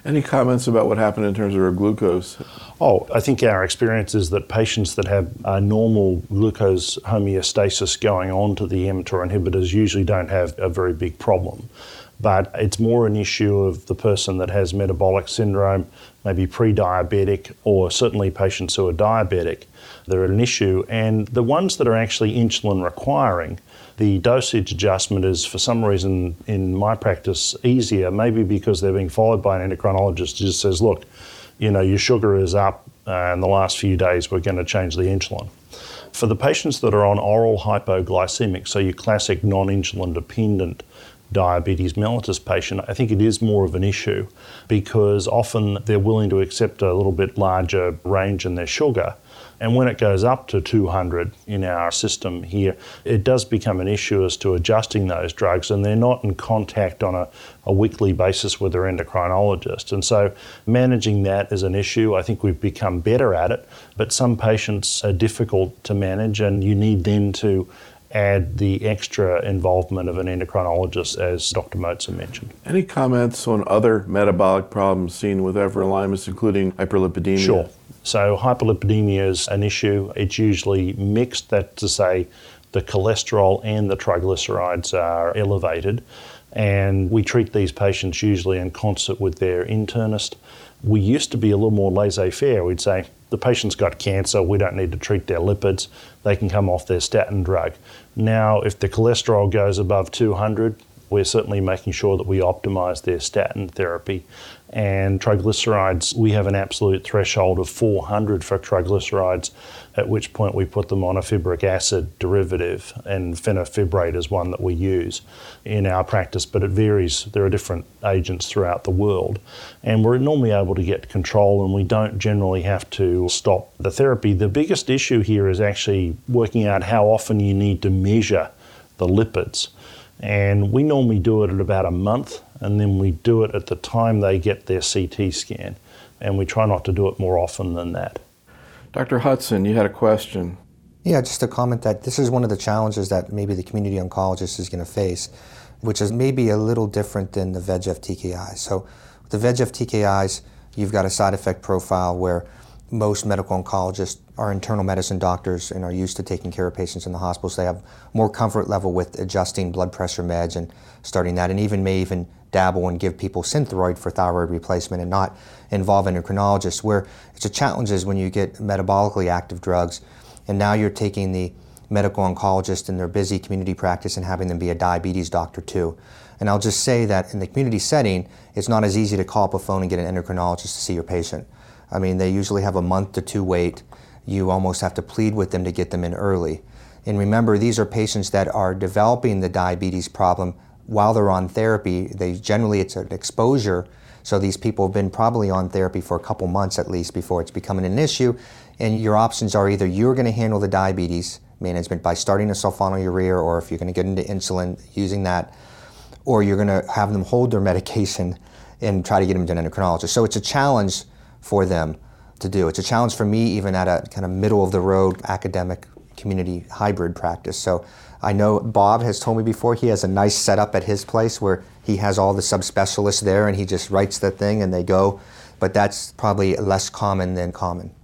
Any comments about what happened in terms of her glucose? Oh, I think our experience is that patients that have normal glucose homeostasis going on to the mTOR inhibitors usually don't have a very big problem. But it's more an issue of the person that has metabolic syndrome, maybe pre-diabetic, or certainly patients who are diabetic. They're an issue. And the ones that are actually insulin requiring, the dosage adjustment is, for some reason, in my practice, easier, maybe because they're being followed by an endocrinologist who just says, look, your sugar is up in the last few days, we're going to change the insulin. For the patients that are on oral hypoglycemic, so your classic non-insulin dependent diabetes mellitus patient, I think it is more of an issue because often they're willing to accept a little bit larger range in their sugar. And when it goes up to 200 in our system here, it does become an issue as to adjusting those drugs, and they're not in contact on a weekly basis with their endocrinologist. And so managing that is an issue. I think we've become better at it, but some patients are difficult to manage, and you need then to add the extra involvement of an endocrinologist, as Dr. Motzer mentioned. Any comments on other metabolic problems seen with everolimus, including hyperlipidemia? Sure. So hyperlipidemia is an issue. It's usually mixed, that's to say the cholesterol and the triglycerides are elevated, and we treat these patients usually in concert with their internist. We used to be a little more laissez-faire. We'd say, the patient's got cancer, we don't need to treat their lipids, they can come off their statin drug. Now, if the cholesterol goes above 200, we're certainly making sure that we optimize their statin therapy. And triglycerides, we have an absolute threshold of 400 for triglycerides, at which point we put them on a fibric acid derivative, and fenofibrate is one that we use in our practice, but it varies. There are different agents throughout the world. And we're normally able to get control, and we don't generally have to stop the therapy. The biggest issue here is actually working out how often you need to measure the lipids. And we normally do it at about a month, and then we do it at the time they get their CT scan. And we try not to do it more often than that. Dr. Hudson, you had a question. Yeah, just to comment that this is one of the challenges that maybe the community oncologist is going to face, which is maybe a little different than the VEGF TKIs. So with the VEGF TKIs, you've got a side effect profile where most medical oncologists are internal medicine doctors and are used to taking care of patients in the hospital, so they have more comfort level with adjusting blood pressure meds and starting that, and may even dabble and give people Synthroid for thyroid replacement and not involve endocrinologists. Where it's a challenge is when you get metabolically active drugs, and now you're taking the medical oncologist in their busy community practice and having them be a diabetes doctor too. And I'll just say that in the community setting, it's not as easy to call up a phone and get an endocrinologist to see your patient. I mean, they usually have a month to two wait. You almost have to plead with them to get them in early. And remember, these are patients that are developing the diabetes problem while they're on therapy. Generally, it's an exposure, so these people have been probably on therapy for a couple months at least before it's becoming an issue. And your options are either you're going to handle the diabetes management by starting a sulfonylurea, or if you're going to get into insulin, using that, or you're going to have them hold their medication and try to get them to an endocrinologist. So it's a challenge for them to do. It's a challenge for me even at a kind of middle of the road academic community hybrid practice. So I know Bob has told me before he has a nice setup at his place where he has all the subspecialists there and he just writes the thing and they go, but that's probably less common than common.